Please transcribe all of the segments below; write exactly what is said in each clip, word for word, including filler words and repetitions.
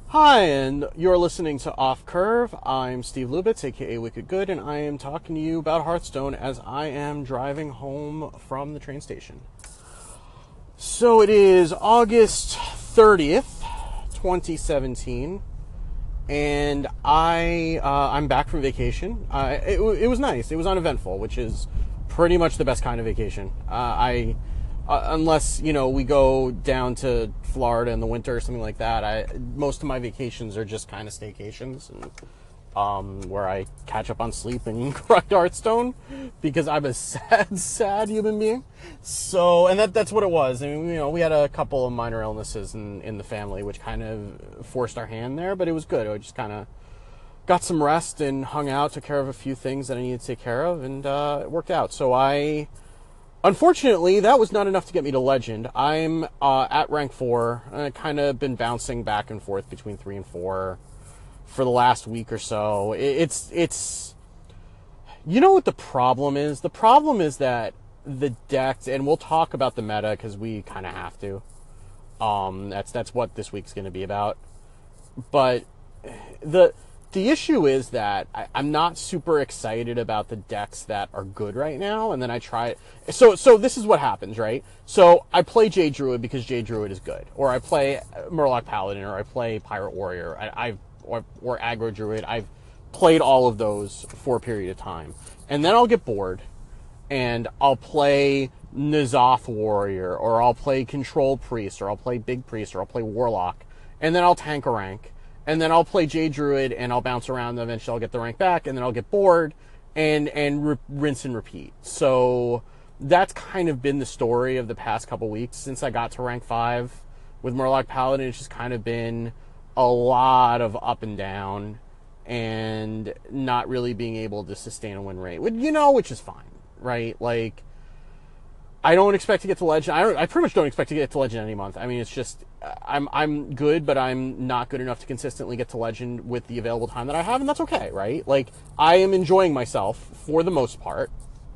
Hi, and you're listening to Off Curve. I'm Steve Lubitz, aka Wicked Good, and I am talking to you about Hearthstone as I am driving home from the train station. So it is August thirtieth, twenty seventeen, and I uh, I'm back from vacation. Uh, it, it was nice. It was uneventful, which is pretty much the best kind of vacation. Uh, I. Uh, unless, you know, we go down to Florida in the winter or something like that, I most of my vacations are just kind of staycations, and, um, where I catch up on sleep and grind Hearthstone, because I'm a sad, sad human being. So, and that that's what it was. I mean, you know, we had a couple of minor illnesses in, in the family, which kind of forced our hand there, but it was good. I just kind of got some rest and hung out, took care of a few things that I needed to take care of, and uh, it worked out. So I... Unfortunately, that was not enough to get me to Legend. I'm uh, at rank four. I've kind of been bouncing back and forth between three and four for the last week or so. It's, it's, you know what the problem is? The problem is that the decks, and we'll talk about the meta because we kind of have to. Um, that's, that's what this week's going to be about. But the... The issue is that I, I'm not super excited about the decks that are good right now, and then I try... So so this is what happens, right? So I play Jade Druid because Jade Druid is good. Or I play Murloc Paladin, or I play Pirate Warrior, I, I've or, or Aggro Druid. I've played all of those for a period of time. And then I'll get bored, and I'll play N'Zoth Warrior, or I'll play Control Priest, or I'll play Big Priest, or I'll play Warlock, and then I'll tank a rank. And then I'll play Jade Druid, and I'll bounce around, and eventually I'll get the rank back, and then I'll get bored, and and re- rinse and repeat. So that's kind of been the story of the past couple weeks since I got to rank five with Murloc Paladin. It's just kind of been a lot of up and down, and not really being able to sustain a win rate, you know, which is fine, right? Like, I don't expect to get to Legend. I, don't, I pretty much don't expect to get to Legend any month. I mean, it's just, I'm I'm good, but I'm not good enough to consistently get to Legend with the available time that I have, and that's okay, right? Like, I am enjoying myself for the most part,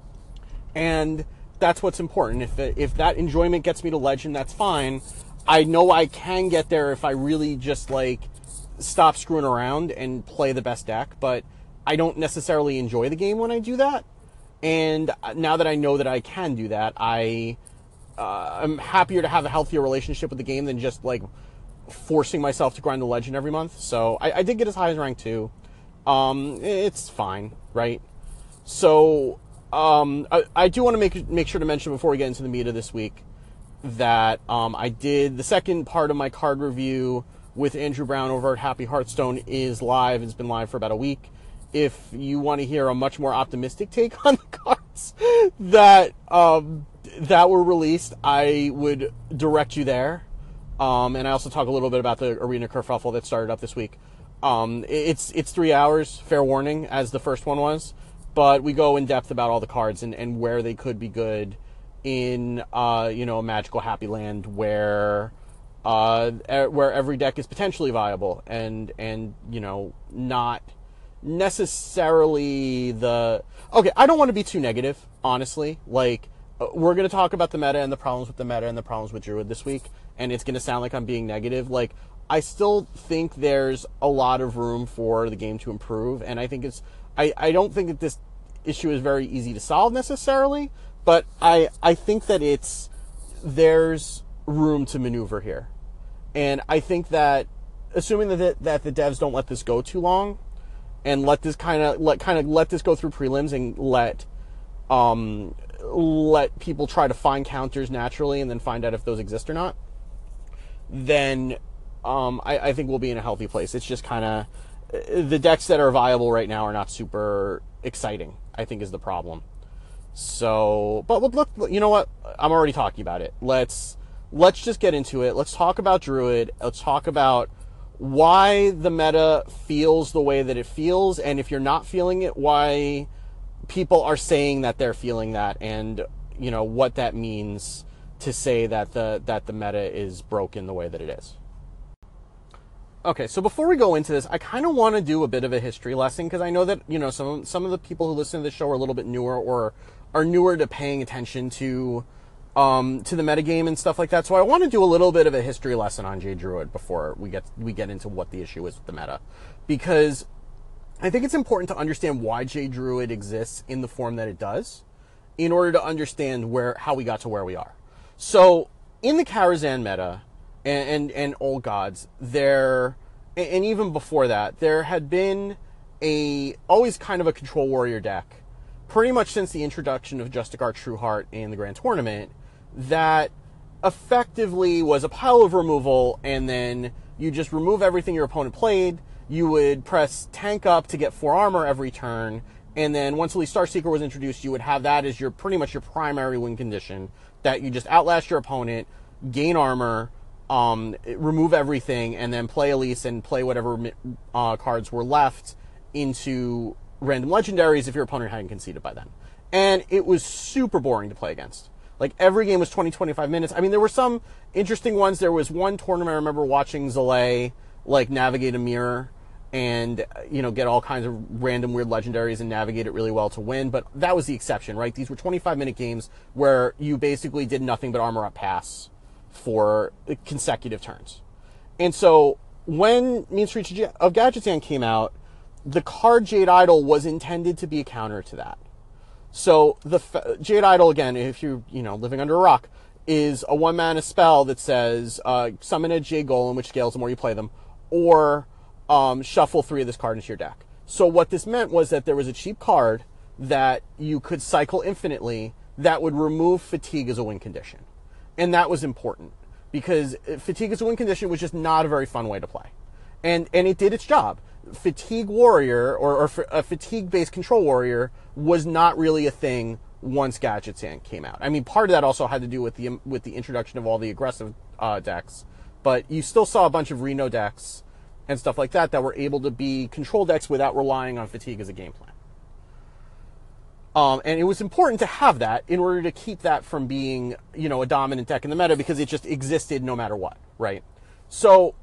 and that's what's important. If if that enjoyment gets me to Legend, that's fine. I know I can get there if I really just, like, stop screwing around and play the best deck, but I don't necessarily enjoy the game when I do that. And now that I know that I can do that, I, uh, I'm happier to have a healthier relationship with the game than just, like, forcing myself to grind the Legend every month. So I, I did get as high as rank two. Um, it's fine, right? So um, I, I do want to make make sure to mention before we get into the meat of this week that um, I did the second part of my card review with Andrew Brown over at Happy Hearthstone is live. It's been live for about a week. If you want to hear a much more optimistic take on the cards that um, that were released, I would direct you there. Um, and I also talk a little bit about the Arena Kerfuffle that started up this week. Um, it's it's three hours, fair warning, as the first one was. But we go in depth about all the cards and, and where they could be good in uh, you know, a magical happy land where uh, where every deck is potentially viable and and you know, not necessarily the... Okay, I don't want to be too negative, honestly. Like, we're going to talk about the meta and the problems with the meta and the problems with Druid this week, and it's going to sound like I'm being negative. Like, I still think there's a lot of room for the game to improve, and I think it's... I, I don't think that this issue is very easy to solve, necessarily, but I, I think that it's... There's room to maneuver here. And I think that, assuming that the, that the devs don't let this go too long, and let this kind of let kind of let this go through prelims and let um, let people try to find counters naturally and then find out if those exist or not, then um, I, I think we'll be in a healthy place. It's just kind of the decks that are viable right now are not super exciting, I think, is the problem. So, but look, you know what? I'm already talking about it. Let's let's just get into it. Let's talk about Druid. Let's talk about why the meta feels the way that it feels, and if you're not feeling it, why people are saying that they're feeling that, and you know what that means to say that the that the meta is broken the way that it is. Okay, so before we go into this, I kind of want to do a bit of a history lesson, because I know that, you know, some some of the people who listen to this show are a little bit newer or are newer to paying attention to um, to the metagame and stuff like that. So I want to do a little bit of a history lesson on Jade Druid before we get we get into what the issue is with the meta, because I think it's important to understand why Jade Druid exists in the form that it does, in order to understand where how we got to where we are. So in the Karazhan meta and and, and Old Gods, there, and even before that, there had been a always kind of a control warrior deck, pretty much since the introduction of Justicar Trueheart in the Grand Tournament, that effectively was a pile of removal, and then you just remove everything your opponent played. You would press tank up to get four armor every turn, and then once Elite Starseeker was introduced, you would have that as your pretty much your primary win condition, that you just outlast your opponent, gain armor, um, remove everything, and then play Elise and play whatever uh, cards were left into random legendaries if your opponent hadn't conceded by then. And it was super boring to play against. Like, every game was twenty, twenty-five minutes. I mean, there were some interesting ones. There was one tournament I remember watching Zalae, like, navigate a mirror and, you know, get all kinds of random weird legendaries and navigate it really well to win. But that was the exception, right? These were twenty-five minute games where you basically did nothing but armor up pass for consecutive turns. And so when Mean Streets of Gadgetzan came out, the card Jade Idol was intended to be a counter to that. So the Jade Idol, again, if you're, you know, living under a rock, is a one mana spell that says uh, summon a Jade Golem, which scales the more you play them, or um, shuffle three of this card into your deck. So what this meant was that there was a cheap card that you could cycle infinitely that would remove fatigue as a win condition. And that was important, because fatigue as a win condition was just not a very fun way to play. And and it did its job. Fatigue Warrior, or, or a fatigue-based control warrior, was not really a thing once Gadgetzan came out. I mean, part of that also had to do with the with the introduction of all the aggressive uh, decks, but you still saw a bunch of Reno decks and stuff like that that were able to be control decks without relying on fatigue as a game plan. Um, and it was important to have that in order to keep that from being, you know, a dominant deck in the meta, because it just existed no matter what, right? So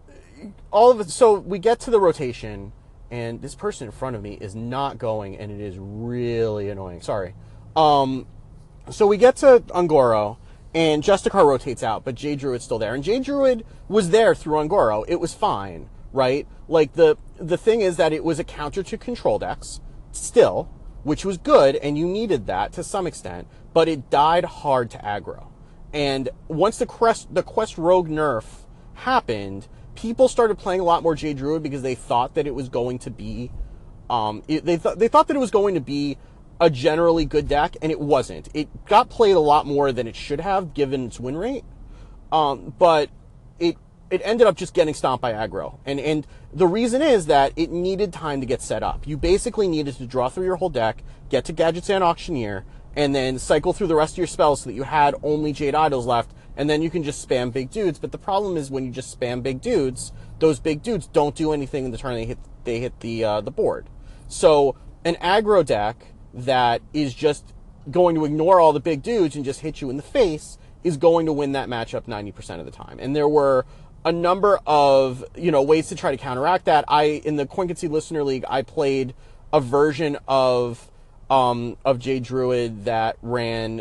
all of it, so we get to the rotation, and this person in front of me is not going, and it is really annoying. Sorry. Um, so we get to Un'Goro, and Justicar rotates out, but Jade Druid's still there. And Jade Druid was there through Un'Goro. It was fine, right? Like, the, the thing is that it was a counter to control decks, still, which was good, and you needed that to some extent, but it died hard to aggro. And once the Quest, the Quest Rogue nerf happened, people started playing a lot more Jade Druid because they thought that it was going to be, um, it, they, th- they thought that it was going to be a generally good deck, and it wasn't. It got played a lot more than it should have, given its win rate, um, but it it ended up just getting stomped by aggro. And, and the reason is that it needed time to get set up. You basically needed to draw through your whole deck, get to Gadgetzan Auctioneer, and then cycle through the rest of your spells so that you had only Jade Idols left, and then you can just spam big dudes. But the problem is, when you just spam big dudes, those big dudes don't do anything in the turn they hit they hit the uh, the board. So an aggro deck that is just going to ignore all the big dudes and just hit you in the face is going to win that matchup ninety percent of the time. And there were a number of, you know, ways to try to counteract that. I, in the Coin Concede Listener League, I played a version of um, of Jade Druid that ran,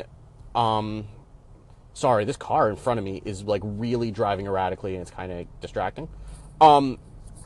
um, sorry, this car in front of me is like really driving erratically, and it's kind of distracting. Um,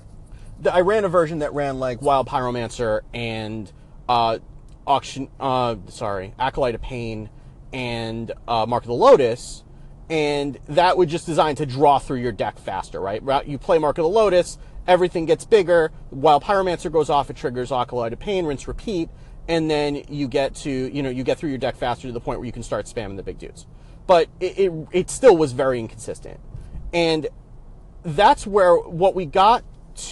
the, I ran a version that ran like Wild Pyromancer and uh, auction, uh, sorry, Acolyte of Pain and uh, Mark of the Lotus. And that was just designed to draw through your deck faster, right? You play Mark of the Lotus, everything gets bigger, while Pyromancer goes off, it triggers Acolyte of Pain, rinse, repeat, and then you get to, you know, you get through your deck faster to the point where you can start spamming the big dudes. But it, it, it still was very inconsistent. And that's where what we got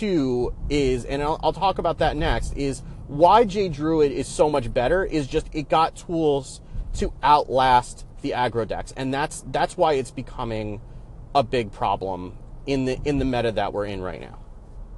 to is, and I'll, I'll talk about that next, is why Jade Druid is so much better is just it got tools to outlast the aggro decks, and that's that's why it's becoming a big problem in the in the meta that we're in right now.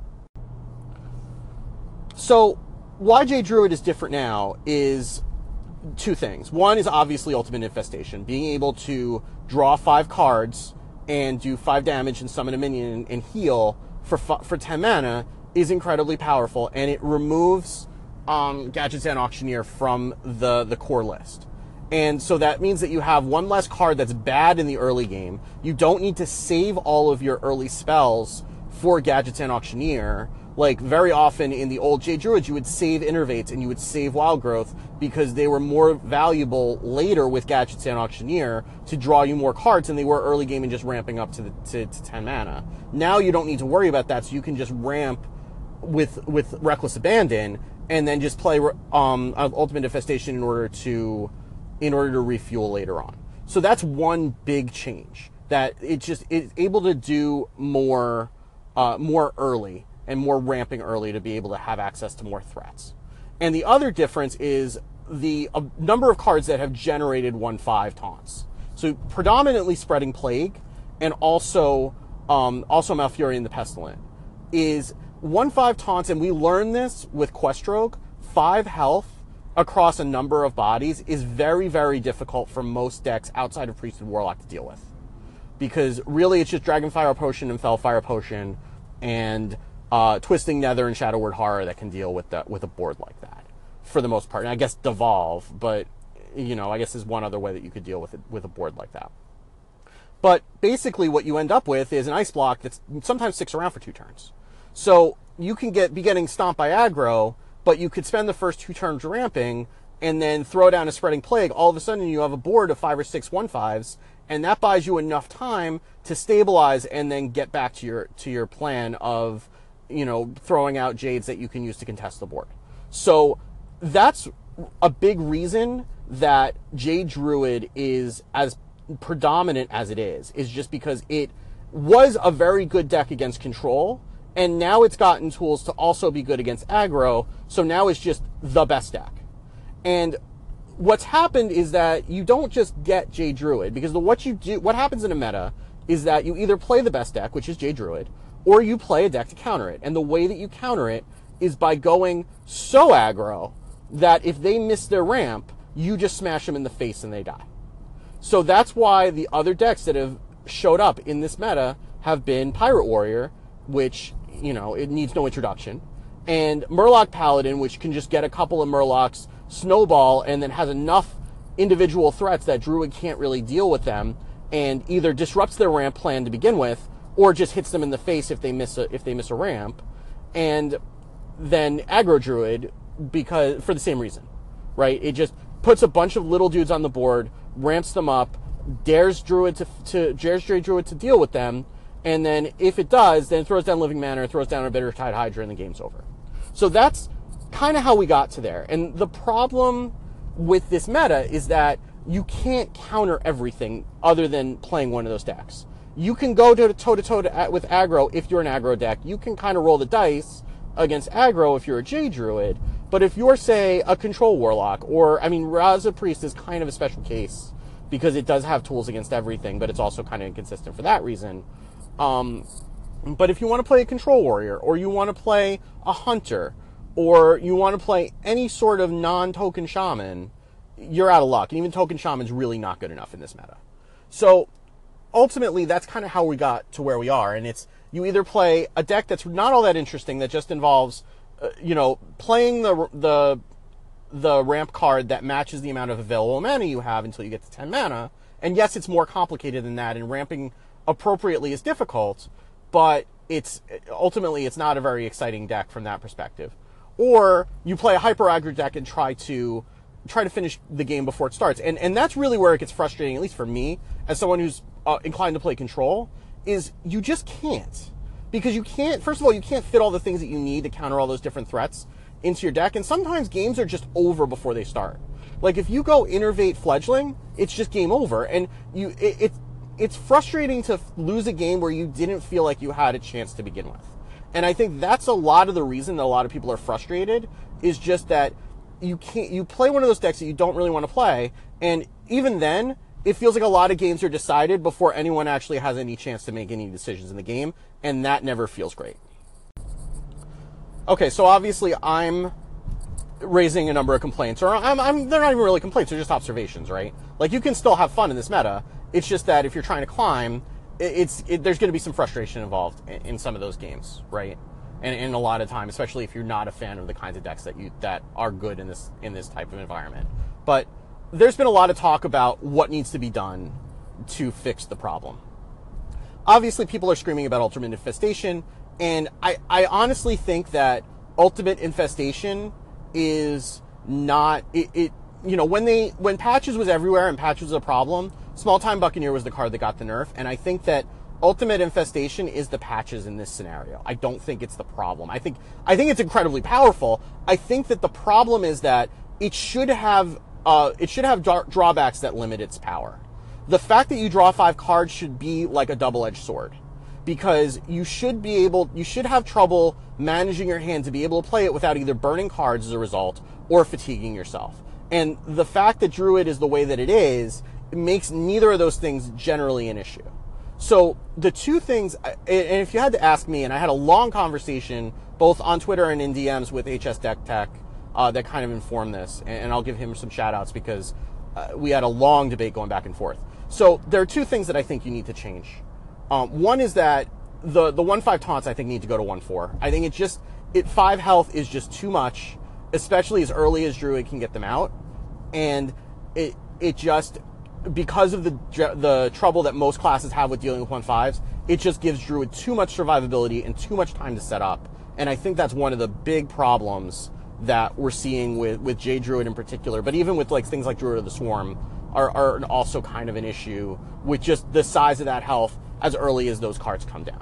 So why Jade Druid is different now is two things. One is obviously Ultimate Infestation, being able to draw five cards and do five damage and summon a minion and, and heal for for ten mana is incredibly powerful, and it removes um, Gadgetzan Auctioneer from the the core list. And so that means that you have one less card that's bad in the early game. You don't need to save all of your early spells for Gadgetzan Auctioneer. Like, very often in the old Jade Druids, you would save Innervates and you would save Wild Growth because they were more valuable later with Gadgetzan Auctioneer to draw you more cards than they were early game and just ramping up to, the, to, to ten mana. Now you don't need to worry about that, so you can just ramp with with Reckless Abandon and then just play um, Ultimate Infestation in order to in order to refuel later on. So that's one big change, that it just it's able to do more uh, more early and more ramping early to be able to have access to more threats. And the other difference is the uh, number of cards that have generated one five taunts. So predominantly Spreading Plague and also um, also Malfurion the Pestilent is one five taunts, and we learned this with Questrogue. five health across a number of bodies is very, very difficult for most decks outside of Priesthood Warlock to deal with. Because really it's just Dragonfire Potion and Fellfire Potion and uh, Twisting Nether and Shadow Word Horror that can deal with, the, with a board like that, for the most part. And I guess Devolve, but, you know, I guess there's one other way that you could deal with it with a board like that. But basically what you end up with is an Ice Block that sometimes sticks around for two turns. So you can get be getting stomped by aggro, but you could spend the first two turns ramping and then throw down a Spreading Plague. All of a sudden you have a board of five or six one fives, and that buys you enough time to stabilize and then get back to your to your plan of, you know, throwing out Jades that you can use to contest the board. So that's a big reason that Jade Druid is as predominant as it is, is just because it was a very good deck against control, and now it's gotten tools to also be good against aggro, so now it's just the best deck. And what's happened is that you don't just get Jade Druid, because the, what you do, what happens in a meta is that you either play the best deck, which is Jade Druid, or you play a deck to counter it. And the way that you counter it is by going so aggro that if they miss their ramp, you just smash them in the face and they die. So that's why the other decks that have showed up in this meta have been Pirate Warrior, which, you know, it needs no introduction, and Murloc Paladin, which can just get a couple of Murlocs, snowball, and then has enough individual threats that Druid can't really deal with them, and either disrupts their ramp plan to begin with, or just hits them in the face if they miss a, if they miss a ramp, and then Aggro Druid, because for the same reason, right? It just puts a bunch of little dudes on the board, ramps them up, dares Druid to, to dares Jade Druid to deal with them, and then if it does, then it throws down Living Manor, throws down a Bittertide Hydra, and the game's over. So that's kind of how we got to there. And the problem with this meta is that you can't counter everything other than playing one of those decks. You can go toe-to-toe with aggro if you're an aggro deck. You can kind of roll the dice against aggro if you're a Jade Druid. But if you're, say, a Control Warlock, or, I mean, Raza Priest is kind of a special case because it does have tools against everything, but it's also kind of inconsistent for that reason. Um, but if you want to play a Control Warrior, or you want to play a Hunter, or you want to play any sort of non-token Shaman, you're out of luck. And even Token Shaman's really not good enough in this meta. So ultimately, that's kind of how we got to where we are. And it's, you either play a deck that's not all that interesting, that just involves, uh, you know, playing the the the ramp card that matches the amount of available mana you have until you get to ten mana. And yes, it's more complicated than that, and ramping appropriately is difficult, but it's ultimately it's not a very exciting deck from that perspective. Or you play a hyper aggro deck and try to try to finish the game before it starts. And and that's really where it gets frustrating, at least for me, as someone who's uh, inclined to play control, is you just can't. Because you can't, first of all, you can't fit all the things that you need to counter all those different threats into your deck, and sometimes games are just over before they start. Like, if you go Innervate Fledgling, it's just game over, and you it, it it's frustrating to lose a game where you didn't feel like you had a chance to begin with. And I think that's a lot of the reason that a lot of people are frustrated, is just that you can't, you play one of those decks that you don't really want to play, and even then, it feels like a lot of games are decided before anyone actually has any chance to make any decisions in the game, and that never feels great. Okay, so obviously I'm raising a number of complaints, or I'm, I'm, they're not even really complaints, they're just observations, right? Like, you can still have fun in this meta, it's just that if you're trying to climb, it's it, there's going to be some frustration involved in, in some of those games, right? And, and a lot of time, especially if you're not a fan of the kinds of decks that you that are good in this in this type of environment. But there's been a lot of talk about what needs to be done to fix the problem. Obviously, people are screaming about Ultimate Infestation, and I, I honestly think that Ultimate Infestation is not, it, it, you know, when they, when Patches was everywhere and Patches was a problem, Small Time Buccaneer was the card that got the nerf, and I think that Ultimate Infestation is the Patches in this scenario. I don't think it's the problem. I think, I think it's incredibly powerful. I think that the problem is that it should have, uh, it should have dar- drawbacks that limit its power. The fact that you draw five cards should be like a double-edged sword, because you should be able, you should have trouble managing your hand to be able to play it without either burning cards as a result or fatiguing yourself. And the fact that Druid is the way that it is, it makes neither of those things generally an issue. So the two things, and if you had to ask me, and I had a long conversation both on Twitter and in D Ms with H S Deck Tech uh, that kind of informed this, and I'll give him some shout outs because uh, we had a long debate going back and forth. So there are two things that I think you need to change. Um, one is that the the one five taunts I think need to go to one four. I think it just it five health is just too much, especially as early as Druid can get them out, and it it just because of the the trouble that most classes have with dealing with one fives, it just gives Druid too much survivability and too much time to set up. And I think that's one of the big problems that we're seeing with with J Druid in particular, but even with like things like Druid of the Swarm are, are also kind of an issue with just the size of that health as early as those cards come down.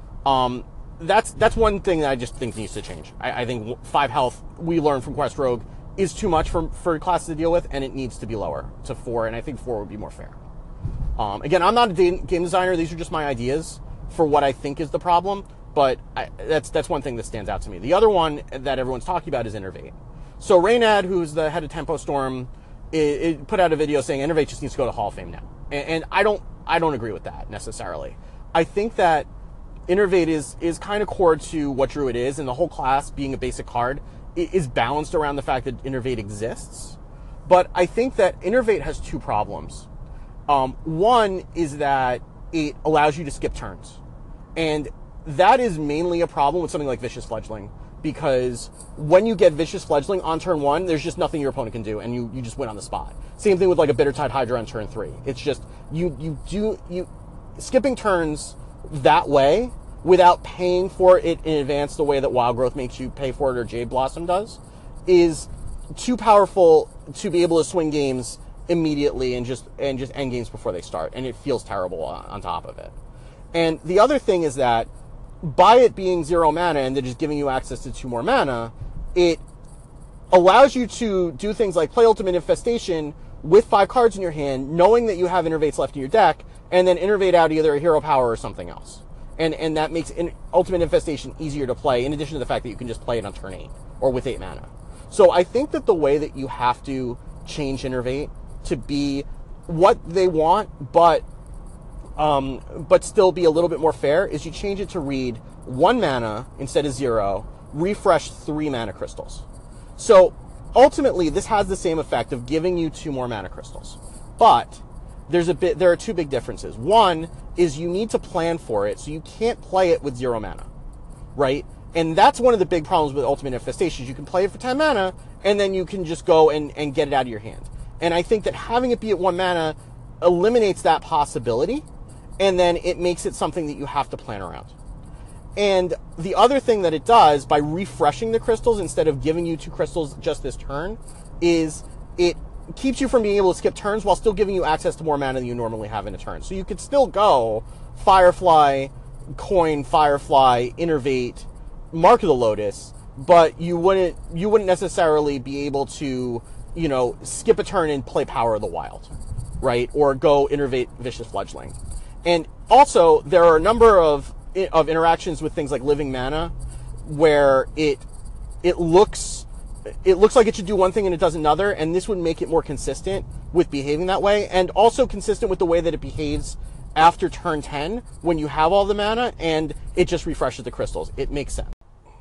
Um, that's that's one thing that I just think needs to change. I, I think five health, we learned from Quest Rogue, is too much for, for classes to deal with, and it needs to be lower to four, and I think four would be more fair. Um, again, I'm not a game designer. These are just my ideas for what I think is the problem, but I, that's that's one thing that stands out to me. The other one that everyone's talking about is Innervate. So Raynad, who's the head of Tempo Storm, it, it put out a video saying Innervate just needs to go to Hall of Fame now, and, and I don't I don't agree with that necessarily. I think that Innervate is is kind of core to what Druid is, and the whole class being a basic card is balanced around the fact that Innervate exists. But I think that Innervate has two problems. Um, one is that it allows you to skip turns, and that is mainly a problem with something like Vicious Fledgling, because when you get Vicious Fledgling on turn one, there's just nothing your opponent can do, and you, you just win on the spot. Same thing with like a Bittertide Hydra on turn three. It's just you you do you skipping turns that way without paying for it in advance the way that Wild Growth makes you pay for it or Jade Blossom does is too powerful to be able to swing games immediately and just and just end games before they start, and it feels terrible on, on top of it. And the other thing is that by it being zero mana and they're just giving you access to two more mana, it allows you to do things like play Ultimate Infestation with five cards in your hand, knowing that you have Innervates left in your deck, and then Innervate out either a Hero Power or something else. And and that makes in, Ultimate Infestation easier to play, in addition to the fact that you can just play it on turn eight, or with eight mana. So I think that the way that you have to change Innervate to be what they want, but um, but still be a little bit more fair, is you change it to read one mana instead of zero, refresh three mana crystals. So ultimately, this has the same effect of giving you two more mana crystals. But there's a bit, there are two big differences. One is you need to plan for it, so you can't play it with zero mana, right? And that's one of the big problems with Ultimate Infestation. You can play it for ten mana, and then you can just go and, and get it out of your hand. And I think that having it be at one mana eliminates that possibility, and then it makes it something that you have to plan around. And the other thing that it does, by refreshing the crystals instead of giving you two crystals just this turn, is it keeps you from being able to skip turns while still giving you access to more mana than you normally have in a turn. So you could still go Firefly, Coin, Firefly, Innervate, Mark of the Lotus, but you wouldn't you wouldn't necessarily be able to, you know, skip a turn and play Power of the Wild, right? Or go Innervate Vicious Fledgling. And also, there are a number of of interactions with things like Living Mana where it it looks it looks like it should do one thing and it does another, and this would make it more consistent with behaving that way, and also consistent with the way that it behaves after turn ten when you have all the mana and it just refreshes the crystals. It makes sense.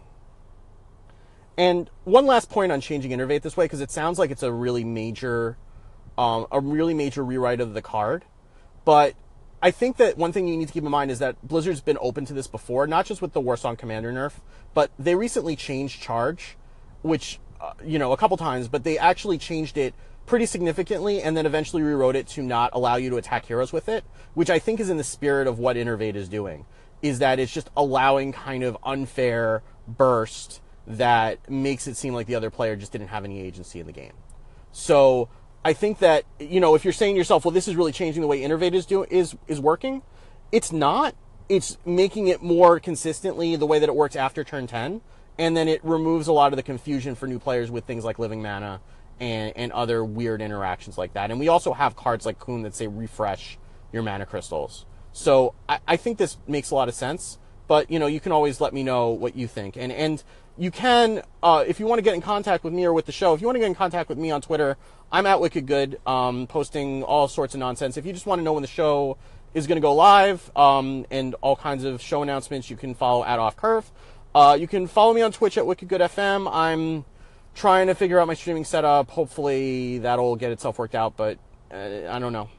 And one last point on changing Innervate this way, because it sounds like it's a really major um, a really major rewrite of the card, but I think that one thing you need to keep in mind is that Blizzard's been open to this before, not just with the Warsong Commander nerf, but they recently changed Charge, which, uh, you know, a couple times, but they actually changed it pretty significantly, and then eventually rewrote it to not allow you to attack heroes with it, which I think is in the spirit of what Innervate is doing, is that it's just allowing kind of unfair burst that makes it seem like the other player just didn't have any agency in the game. So I think that, you know, if you're saying to yourself, well, this is really changing the way Innervate is doing is is working, it's not. It's making it more consistently the way that it works after turn ten, and then it removes a lot of the confusion for new players with things like living mana and, and other weird interactions like that. And we also have cards like Kun that say refresh your mana crystals. So I, I think this makes a lot of sense, but, you know, you can always let me know what you think. And and you can, uh, if you want to get in contact with me or with the show, if you want to get in contact with me on Twitter, I'm at Wicked Good, um, posting all sorts of nonsense. If you just want to know when the show is going to go live, um, and all kinds of show announcements, you can follow at Off Curve. Uh, you can follow me on Twitch at Wicked Good F M. I'm trying to figure out my streaming setup. Hopefully that'll get itself worked out, but uh, I don't know.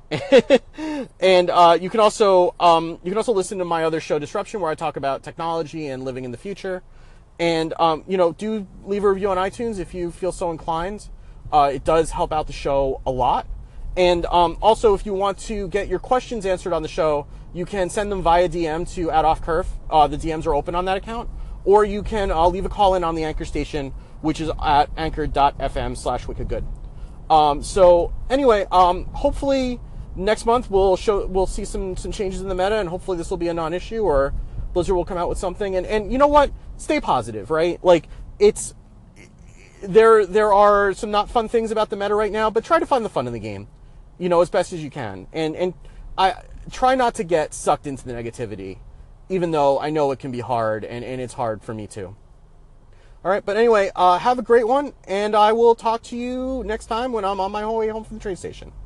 And uh, you can also um, you can also listen to my other show, Disruption, where I talk about technology and living in the future. And um, you know, do leave a review on iTunes if you feel so inclined. Uh, it does help out the show a lot. And um, also, if you want to get your questions answered on the show, you can send them via D M to at Off Curve. Uh, the D Ms are open on that account. Or you can uh, leave a call in on the Anchor station, which is at anchor.fm slash wickedgood. Um, so anyway, um, hopefully next month we'll show we'll see some some changes in the meta, and hopefully this will be a non-issue, or Blizzard will come out with something. And and you know what? Stay positive, right? Like, it's there there are some not fun things about the meta right now, but try to find the fun in the game, you know, as best as you can. And and I try not to get sucked into the negativity, even though I know it can be hard, and, and it's hard for me too. All right, but anyway, uh, have a great one, and I will talk to you next time when I'm on my way home from the train station.